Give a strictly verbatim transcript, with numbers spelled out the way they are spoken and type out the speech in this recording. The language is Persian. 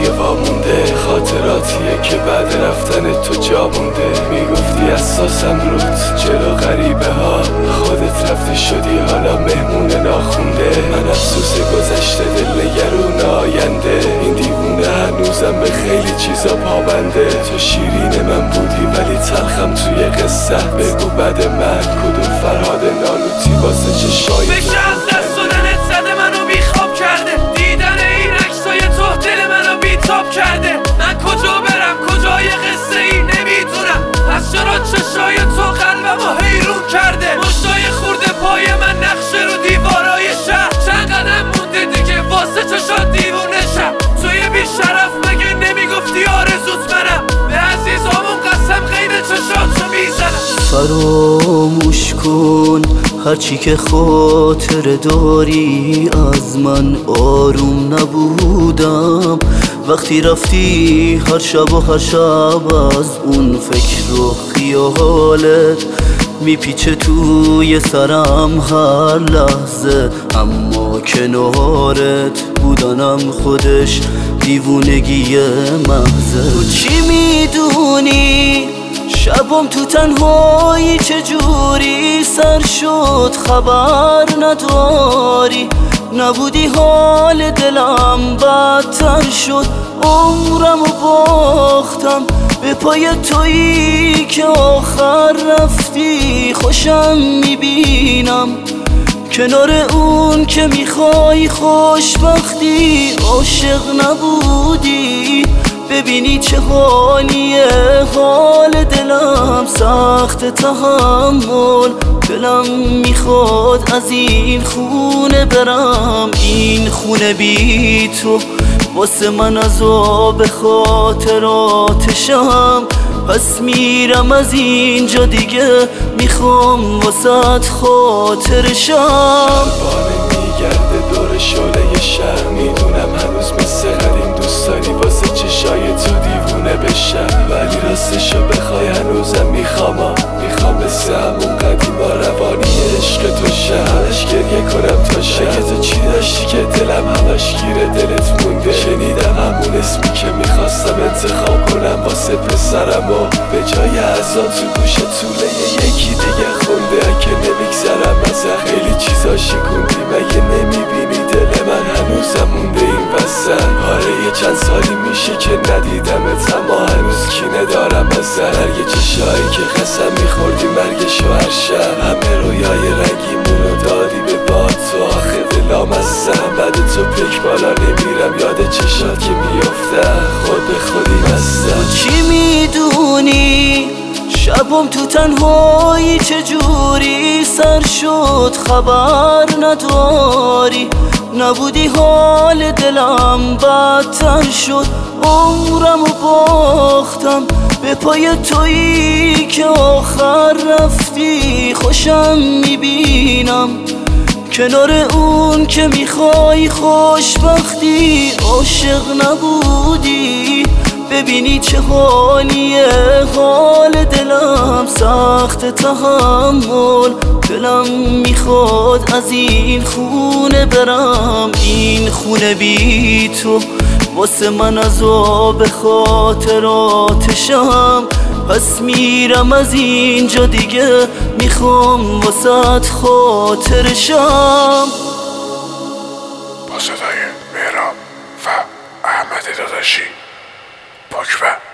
وامونده، خاطراتیه که بعد رفتن تو جا مونده. میگفتی اساسم رود جلو غریبه ها، خودت رفتی شدی حالا مهمون ناخونده. من افسوس گذشته دل نگرون آینده، این دیوونه هنوزم به خیلی چیزا پابنده. تو شیرین من بودی ولی تلخم توی قصه، بگو بعد من کدوم فرهاد نالوتی واسه چشای فکر از دست دادنت زده منو بیخواب کرده، دیدن این عکسای تو دل منو بیتاب کرده. من کجا برم کجای قصه ای نمیدونم، از چرا چشای تو قلبمو حیرون کرده. مشتای خورده پای من نقشه رو دیوارای شهر، چند قدم مونده دیگه واسه چشات دیوونه شم. توی بیشرف مگه نمیگفتی آرزوت منم، به عزیزامون قسم غیر چشاتو میزنم. فراموش کن هرچی که خاطر داری، از من آروم نبودم وقتی رفتی هر شب و هر شب. از اون فکر و خیالت میپیچه توی سرم هر لحظه، اما کنارت بودنم خودش دیوونگی محضه. تو چی میدونی شبم تو تنهایی چجوری سر شد خبر نداری، نبودی حال دلم بدتر شد. عمرم و باختم به پای تویی که آخر رفتی، خوشم میبینم کنار اون که میخوای خوشبختی. عاشق نبودی ببینی چه حالیه حال دلم، سخت تحمل دلم میخواد از این خونه برم. این خونه بی تو واسه من عذاب خاطراتشم، پس میرم از اینجا دیگه میخوام واسه خاطرشم. باره میگرده دور شعله شهر، میدونم هنوز مثل قدیم دوست داری واسه چشای تو دیوونه بشم، ولی راستشو بخوای هنوزم میخوام میخوام مثل همون قدیما روانی عشق تو شهرش گریه کنم تا شب. تو چی داشتی که دلم همش گیره دلت مونده، شنیدم همون اسمی که میخواستم انتخاب کنم واسه پسرم و به جای ازا تو گوش طوله یکی دیگه خونده. که نمیگذرم از خیلی چیزا شکوندی، مگه نمیبینی دل من هنوزم مونده این وسط. آره یه چند سالی میشه که ندیدمت، اما هنوز کینه دارم از هر یه چشایی که قسم میخوردی مرگشو هر شب. همه رویای رنگیمون رو دادی به باد تو، آخه دلام هستم بعد تو پک بالا نمیرم، یاد چشات که میافتم خود به خودی هستم. چی میدونی شبم تو تنهایی چجوری سر شد خبر نداری، نبودی حال دلم بدتر شد. عمرم و باختم به پای تویی که آخر رفتی، خوشم میبینم کنار اون که میخوای خوشبختی. عاشق نبودی ببینی چه حالیه حال دلم، سخت تحمل دلم میخواد از این خونه برم. این خونه بی تو واسه من عذاب خاطراتشم، پس میرم از اینجا دیگه میخوام واسه خاطرشم. با صدای مهراب و احمد داداشی پاکبه.